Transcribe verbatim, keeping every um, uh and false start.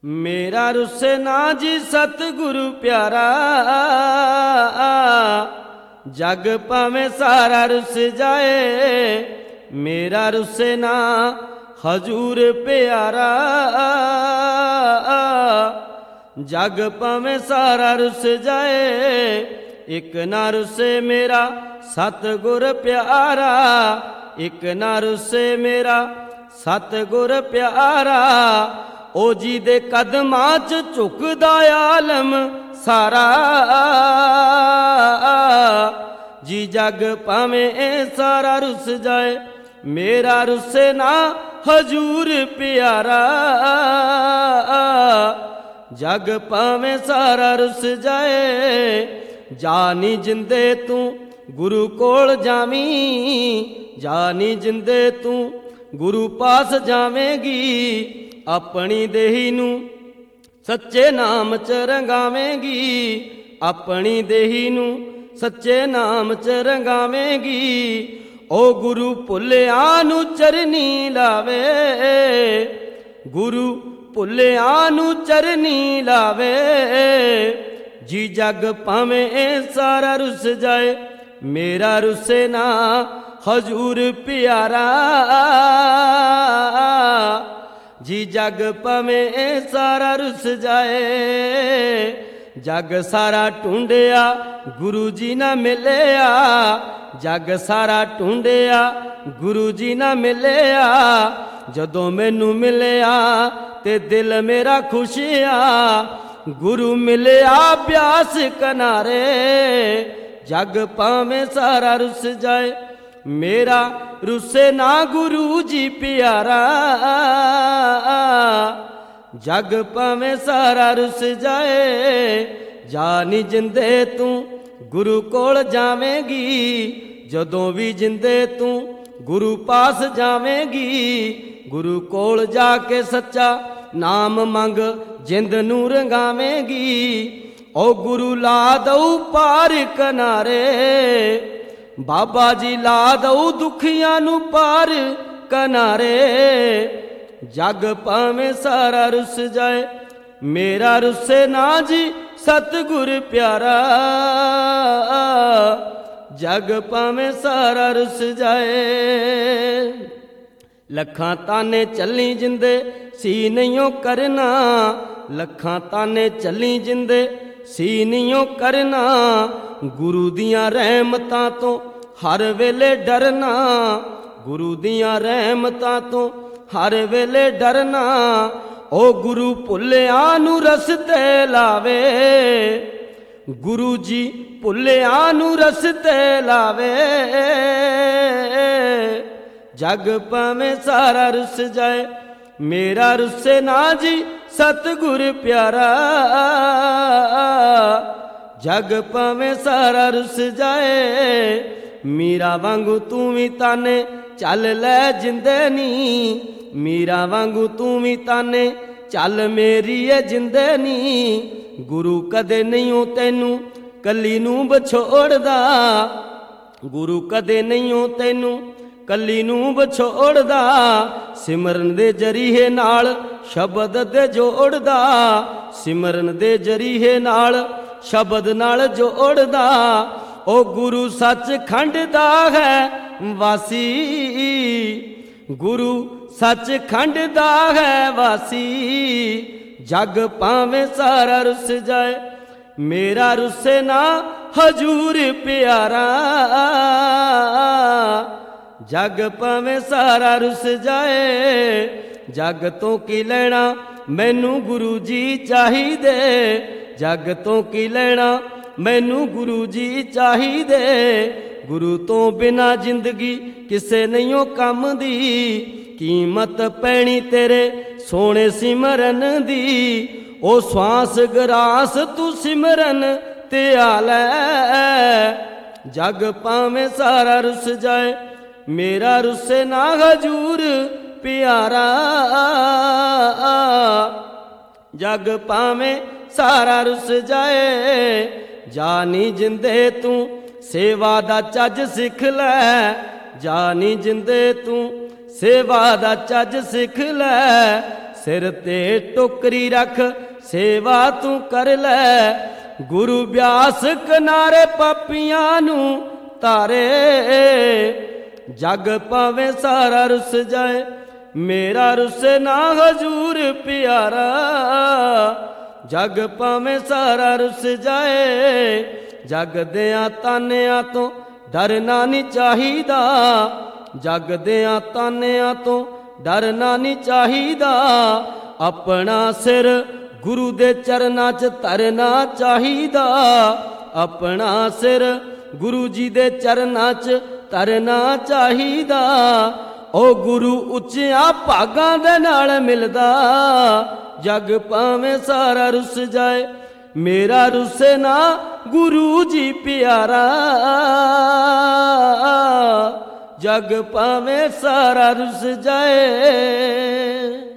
मेरा रुसे ना जी सतगुरु प्यारा, जग पावे सारा रुस जाए। मेरा रुसे ना हजूर प्यारा, जग पावे सारा रुस जाए। एक ना रुसे मेरा सतगुर प्यारा, एक ना रुसे मेरा सतगुर प्यारा। ओ जी दे कदमां च झुकदा आलम सारा, जी जग भावें सारा रुस जाए। मेरा रुसे ना हजूर प्यारा, जग भावें सारा रुस जाए। जानी जिंदे तू गुरु कोल जावी, जानी जिंदे तू गुरु पास जावेंगी। अपनी देही नू सच्चे नाम च रंगावेंगी, अपनी देही नू सच्चे नाम च रंगावेंगी। ओ गुरु भुल्लिया नू चरनी लावे, गुरु भुल्लिया नू चरनी लावे। जी जग भावें सारा रुस जाए। मेरा रुसे ना हजूर प्यारा, जी जग भावें सारा रुस जाए। जग सारा ढूंढिया गुरु जी ना मिलिया, जग सारा ढूंढिया गुरु जी ना मिलिया। जदों मैनू मिलिया ते दिल मेरा खुशिया, गुरु मिलिया प्यास किनारे। जग भावें सारा रुस जाए। मेरा रुसे ना गुरु जी प्यारा, जग भावें सारा रुस जाए। जानी जिंदे तू गुरु कोल जावेंगी, जदों भी जिंदे तू गुरु पास जावेंगी। गुरु कोल जाके सच्चा नाम मंग जिंद नू रंगावेंगी। ओ गुरु ला दऊ पार किनारे, बाबा जी ला दऊ दुखियां नू पार किनारे। जग भावें सारा रुस जाए। मेरा रुसे ना जी सतगुर प्यारा, जग भावें सारा रुस जाए। लखां ताने चली जिंदे सी नहीं करना, लखां ताने चली जिंदे सी नहीं करना। गुरु दियां रहमतां तो हर वेले डरना, गुरु दियां रहमतां तो हर वेले डरना। ओ गुरु भुल्लिया नू रस्ते लावे, गुरु जी भुल्लिया नू रस्ते लावे। जग भावें सारा रुस जाए। मेरा रुसे ना जी सतगुर प्यारा, जग भावें सारा रुस जाए। मीरा वांगू तू भी ताने चल लै जिंदे नी, मीरा वांगू तू भी ताने चल मेरी ए जिंदे नी। गुरु कदे नहीं हो तैनू कली नू बछोड़दा, गुरु कदे नहीं हो तैनू कली नू बछोड़दा। सिमरन दे जरीहे नाल शब्द दे जोड़दा, सिमरन दे जरीहे नाल शब्द नाल जोड़दा। ओ गुरु सच खंड दा है वासी, गुरु सच खंड दा है वासी। जग भावें सारा रुस जाए। मेरा रुसे ना हजूर प्यारा, जग भावें सारा रुस जाए। जग तो की लेना मैनू गुरु जी चाहिदे, जग तो की लेना मैनू गुरु जी चाहिदे। गुरु तो बिना जिंदगी किसे नहीं कम दी, कीमत पैनी तेरे सोने सिमरन दी। ओ श्वास गरास तू सिमरन ते आलै, जग भावें सारा रुस जाए। मेरा रुसे ना हजूर प्यारा, जग भावें सारा रुस जाए। जानी जिंदे तू सेवा दा चज सिख लै, जानी जिंदे तू सेवा दा चज सिख लै। सिर ते टोकरी रख सेवा तू कर लै। गुरु ब्यास किनारे पापियां नू तारे, जग पावे सारा रुस जाए मेरा रुसे ना हजूर प्यारा। जग पावे सारा रुस जाए, जग दियां तानियां तो डरना नहीं चाहिदा। जग दियां तानियां तो डरना नहीं चाहिदा। अपना सिर गुरु दे चरनां च धरना चाहिदा। अपना सिर गुरु जी दे चरनां च धरना चाहिदा। ओ गुरु उच्चियां भागां दे नाल मिलदा। जग भावें सारा रुस जाए मेरा रुसे ना गुरु जी प्यारा। जग भावें सारा रुस जाए।